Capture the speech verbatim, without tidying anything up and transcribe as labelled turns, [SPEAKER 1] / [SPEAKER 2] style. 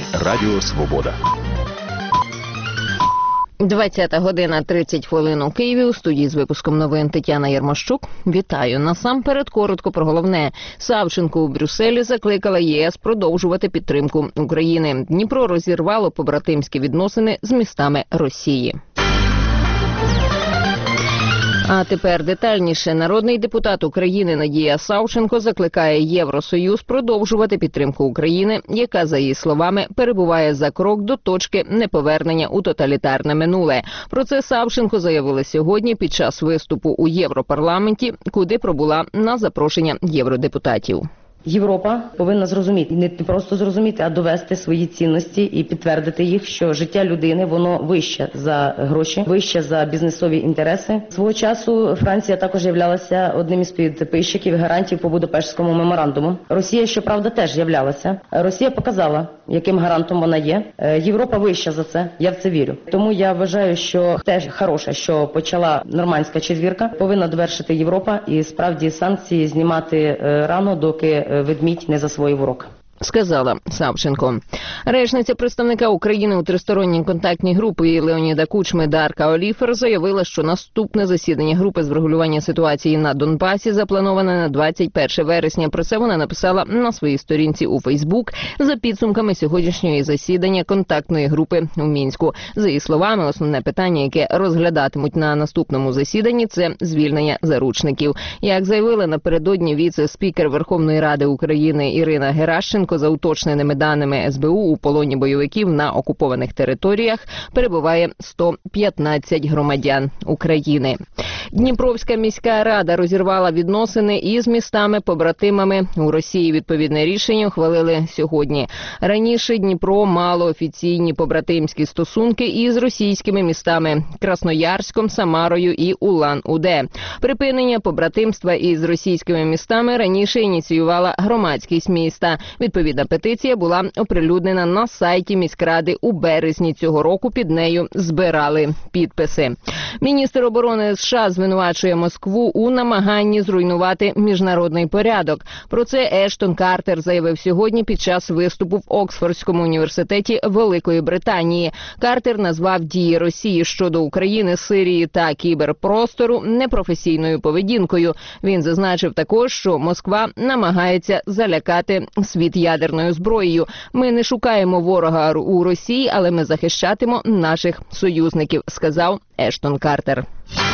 [SPEAKER 1] Радіо Свобода.
[SPEAKER 2] двадцята година тридцять хвилин у Києві. У студії з випуском новин Тетяна Єрмощук. Вітаю. Насамперед коротко про головне. Савченко у Брюсселі закликала ЄС продовжувати підтримку України. Дніпро розірвало побратимські відносини з містами Росії. А тепер детальніше. Народний депутат України Надія Савченко закликає Євросоюз продовжувати підтримку України, яка, за її словами, перебуває за крок до точки неповернення у тоталітарне минуле. Про це Савченко заявила сьогодні під час виступу у Європарламенті, куди пробула на запрошення євродепутатів.
[SPEAKER 3] Європа повинна зрозуміти, не просто зрозуміти, а довести свої цінності і підтвердити їх, що життя людини, воно вище за гроші, вище за бізнесові інтереси. Свого часу Франція також являлася одним із підписчиків і гарантів по Будапештському меморандуму. Росія, щоправда, теж являлася. Росія показала, яким гарантом вона є. Європа вища за це, я в це вірю. Тому я вважаю, що теж хороше, що почала нормандська четвірка, повинна довершити Європа і справді санкції знімати рано, доки ведмідь не засвоїв урок.
[SPEAKER 2] Сказала Савченко. Речниця представника України у тристоронній контактній групі Леоніда Кучми Дарка Оліфер заявила, що наступне засідання групи з врегулювання ситуації на Донбасі заплановане на двадцять перше вересня. Про це вона написала на своїй сторінці у Фейсбук за підсумками сьогоднішнього засідання контактної групи у Мінську. За її словами, основне питання, яке розглядатимуть на наступному засіданні, це звільнення заручників. Як заявила напередодні віце-спікер Верховної Ради України Ірина Геращенко, за уточненими даними ес бе у, у полоні бойовиків на окупованих територіях перебуває сто п'ятнадцять громадян України. Дніпровська міська рада розірвала відносини із містами-побратимами у Росії. Відповідне рішення ухвалили сьогодні. Раніше Дніпро мало офіційні побратимські стосунки із російськими містами Красноярськом, Самарою і Улан-Уде. Припинення побратимства із російськими містами раніше ініціювала громадськість міста. Відповідна петиція була оприлюднена на сайті міськради у березні цього року. Під нею збирали підписи. Міністр оборони США звинувачує Москву у намаганні зруйнувати міжнародний порядок. Про це Ештон Картер заявив сьогодні під час виступу в Оксфордському університеті Великої Британії. Картер назвав дії Росії щодо України, Сирії та кіберпростору непрофесійною поведінкою. Він зазначив також, що Москва намагається залякати світ ядерною зброєю. Ми не шукаємо ворога у Росії, але ми захищатимо наших союзників, сказав Ештон Картер.